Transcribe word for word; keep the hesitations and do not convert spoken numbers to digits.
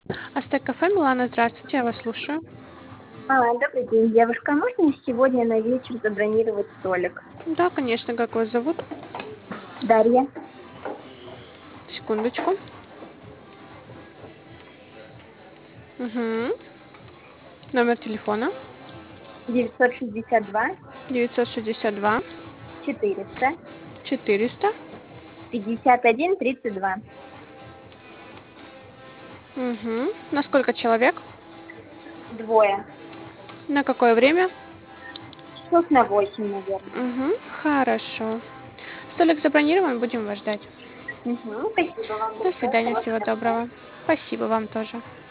Астек кафе, Милана, здравствуйте, я вас слушаю. А, добрый день, девушка. Можно сегодня на вечер забронировать столик? Да, конечно, как вас зовут? Дарья. Секундочку. Угу. Номер телефона девятьсот шестьдесят два девятьсот шестьдесят два четыреста четыреста. пятьдесят один тридцать два. Угу. На сколько человек? Двое. На какое время? Часов на восемь, наверное. Угу. Хорошо. Столик забронирован, будем вас ждать. Угу, спасибо вам До большое. свидания, всего Хорошего дня. доброго. Спасибо вам тоже.